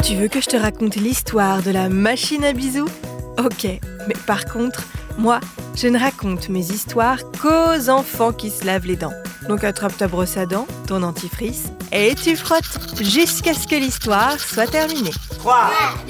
Tu veux que je te raconte l'histoire de la machine à bisous ? Ok, mais par contre, moi, je ne raconte mes histoires qu'aux enfants qui se lavent les dents. Donc attrape ta brosse à dents, ton dentifrice, et tu frottes jusqu'à ce que l'histoire soit terminée. 3, 2,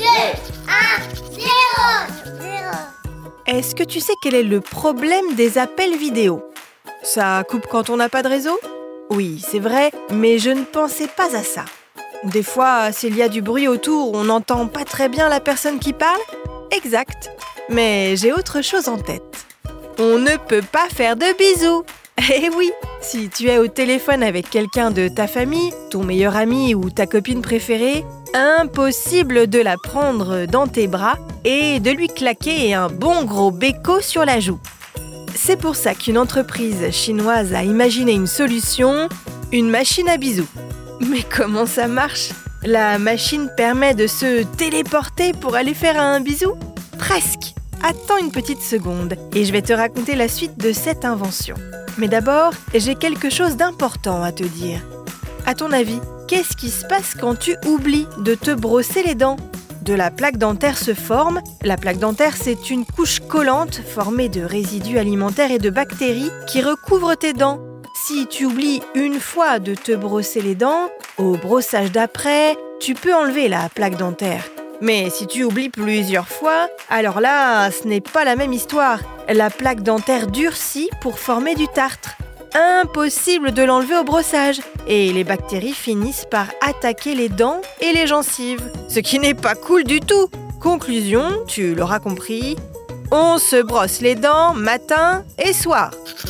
1, 0. Est-ce que tu sais quel est le problème des appels vidéo ? Ça coupe quand on n'a pas de réseau ? Oui, c'est vrai, mais je ne pensais pas à ça. Des fois, s'il y a du bruit autour, on n'entend pas très bien la personne qui parle ? Exact. Mais j'ai autre chose en tête. On ne peut pas faire de bisous. Eh oui, si tu es au téléphone avec quelqu'un de ta famille, ton meilleur ami ou ta copine préférée, impossible de la prendre dans tes bras et de lui claquer un bon gros béco sur la joue. C'est pour ça qu'une entreprise chinoise a imaginé une solution, une machine à bisous. Mais comment ça marche ? La machine permet de se téléporter pour aller faire un bisou ? Presque. Attends une petite seconde et je vais te raconter la suite de cette invention. Mais d'abord, j'ai quelque chose d'important à te dire. À ton avis, qu'est-ce qui se passe quand tu oublies de te brosser les dents ? De la plaque dentaire se forme. La plaque dentaire, c'est une couche collante formée de résidus alimentaires et de bactéries qui recouvrent tes dents. Si tu oublies une fois de te brosser les dents, au brossage d'après, tu peux enlever la plaque dentaire. Mais si tu oublies plusieurs fois, alors là, ce n'est pas la même histoire. La plaque dentaire durcit pour former du tartre. Impossible de l'enlever au brossage. Et les bactéries finissent par attaquer les dents et les gencives. Ce qui n'est pas cool du tout. Conclusion, tu l'auras compris, on se brosse les dents matin et soir.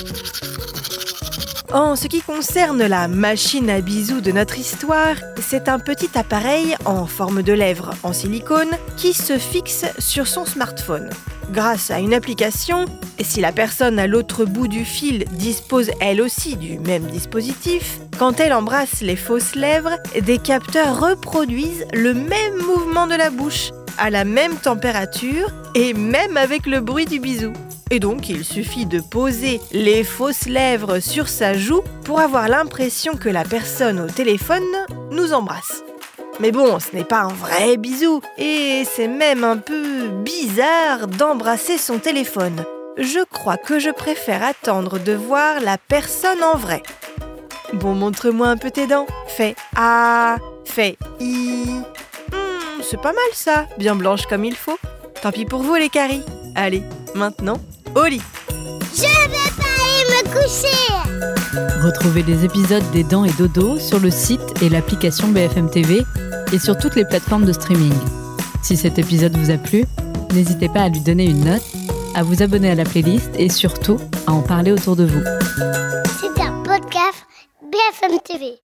En ce qui concerne la machine à bisous de notre histoire, c'est un petit appareil en forme de lèvre en silicone qui se fixe sur son smartphone. Grâce à une application, si la personne à l'autre bout du fil dispose elle aussi du même dispositif, quand elle embrasse les fausses lèvres, des capteurs reproduisent le même mouvement de la bouche, à la même température et même avec le bruit du bisou. Et donc, il suffit de poser les fausses lèvres sur sa joue pour avoir l'impression que la personne au téléphone nous embrasse. Mais bon, ce n'est pas un vrai bisou, et c'est même un peu bizarre d'embrasser son téléphone. Je crois que je préfère attendre de voir la personne en vrai. Bon, montre-moi un peu tes dents. Fais A, fais I. C'est pas mal ça, bien blanche comme il faut. Tant pis pour vous les caries. Allez, maintenant, au lit. Je vais pas aller me coucher. Retrouvez les épisodes des Dents et Dodo sur le site et l'application BFM TV et sur toutes les plateformes de streaming. Si cet épisode vous a plu, n'hésitez pas à lui donner une note, à vous abonner à la playlist et surtout à en parler autour de vous. C'est un podcast BFM TV.